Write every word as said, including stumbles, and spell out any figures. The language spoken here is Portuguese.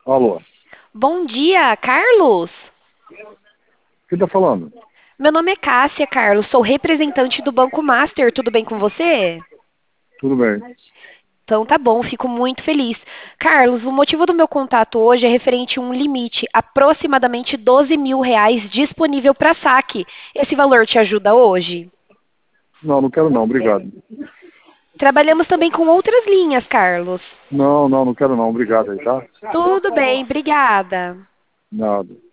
Alô, Bom dia, Carlos. quem tá falando? Meu nome é Cássia, Carlos. Sou representante do Banco Master. Tudo bem com você? Tudo bem. Então tá bom, fico muito feliz. Carlos, o motivo do meu contato hoje é referente a um limite, aproximadamente doze mil reais disponível para saque. Esse valor te ajuda hoje? Não, não quero não, obrigado. Trabalhamos também com outras linhas, Carlos. Não, não, não quero não, obrigado aí, tá? Tudo bem, obrigada. Nada.